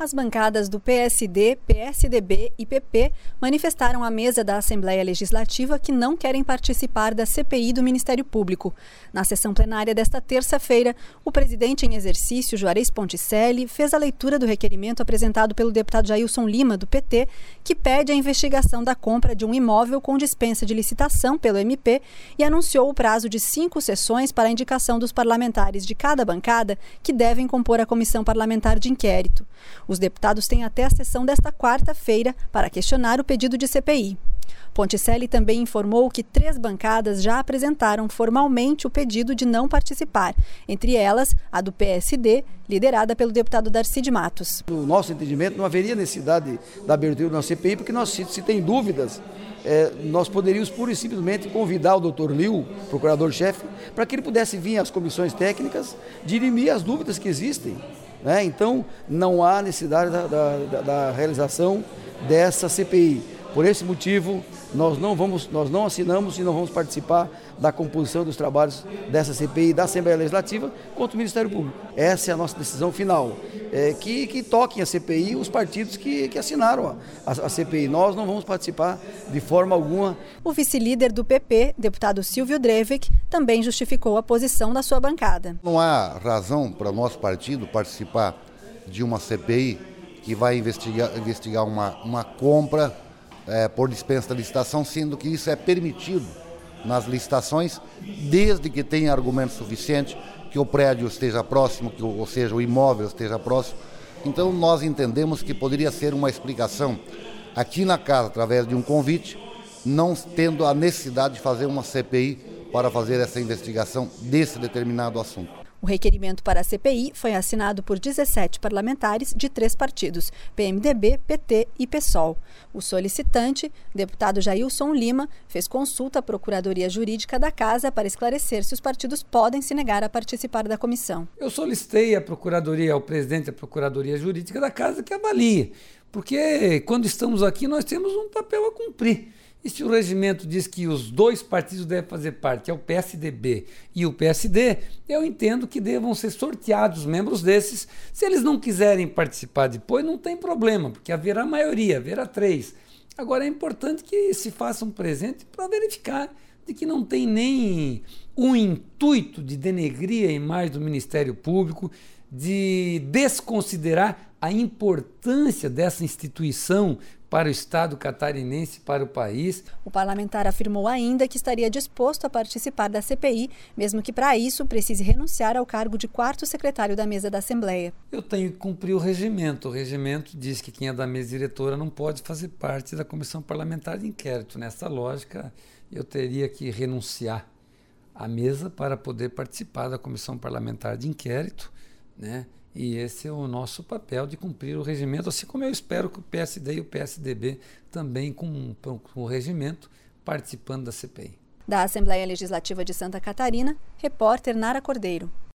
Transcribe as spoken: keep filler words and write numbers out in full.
As bancadas do P S D, P S D B e P P manifestaram à mesa da Assembleia Legislativa que não querem participar da C P I do Ministério Público. Na sessão plenária desta terça-feira, o presidente em exercício, Juarez Ponticelli, fez a leitura do requerimento apresentado pelo deputado Jailson Lima, do P T, que pede a investigação da compra de um imóvel com dispensa de licitação pelo M P e anunciou o prazo de cinco sessões para a indicação dos parlamentares de cada bancada que devem compor a comissão parlamentar de inquérito. Os deputados têm até a sessão desta quarta-feira para questionar o pedido de C P I. Ponticelli também informou que três bancadas já apresentaram formalmente o pedido de não participar, entre elas a do P S D, liderada pelo deputado Darcy de Matos. No nosso entendimento, não haveria necessidade da abertura da C P I, porque nós, se, se tem dúvidas, é, nós poderíamos pura e simplesmente convidar o doutor Liu, procurador-chefe, para que ele pudesse vir às comissões técnicas dirimir as dúvidas que existem. Né? Então, não há necessidade da, da, da realização dessa C P I. Por esse motivo, nós não, vamos, nós não assinamos e não vamos participar da composição dos trabalhos dessa C P I da Assembleia Legislativa contra o Ministério Público. Essa é a nossa decisão final, é, que, que toquem a C P I os partidos que, que assinaram a, a, a C P I. Nós não vamos participar de forma alguma. O vice-líder do P P, deputado Silvio Drevik, também justificou a posição da sua bancada. Não há razão para o nosso partido participar de uma C P I que vai investigar, investigar uma, uma compra É, por dispensa da licitação, sendo que isso é permitido nas licitações, desde que tenha argumento suficiente, que o prédio esteja próximo, que, ou seja, o imóvel esteja próximo. Então nós entendemos que poderia ser uma explicação aqui na casa, através de um convite, não tendo a necessidade de fazer uma C P I para fazer essa investigação desse determinado assunto. O requerimento para a C P I foi assinado por dezessete parlamentares de três partidos, P M D B, P T e PSOL. O solicitante, deputado Jailson Lima, fez consulta à Procuradoria Jurídica da Casa para esclarecer se os partidos podem se negar a participar da comissão. Eu solicitei à Procuradoria, ao presidente da Procuradoria Jurídica da Casa que avalie, porque quando estamos aqui nós temos um papel a cumprir. E se o regimento diz que os dois partidos devem fazer parte, que é o P S D B e o P S D, eu entendo que devam ser sorteados os membros desses. Se eles não quiserem participar depois, não tem problema, porque haverá maioria, haverá três. Agora é importante que se faça um presente para verificar de que não tem nem o intuito de denegrir a imagem do Ministério Público, de desconsiderar a importância dessa instituição para o Estado catarinense, para o país. O parlamentar afirmou ainda que estaria disposto a participar da C P I, mesmo que para isso precise renunciar ao cargo de quarto secretário da mesa da Assembleia. Eu tenho que cumprir o regimento. O regimento diz que quem é da mesa diretora não pode fazer parte da comissão parlamentar de inquérito. Nessa lógica, eu teria que renunciar à mesa para poder participar da comissão parlamentar de inquérito, né? E esse é o nosso papel, de cumprir o regimento, assim como eu espero que o P S D e o P S D B também com, com o regimento participando da C P I. Da Assembleia Legislativa de Santa Catarina, repórter Nara Cordeiro.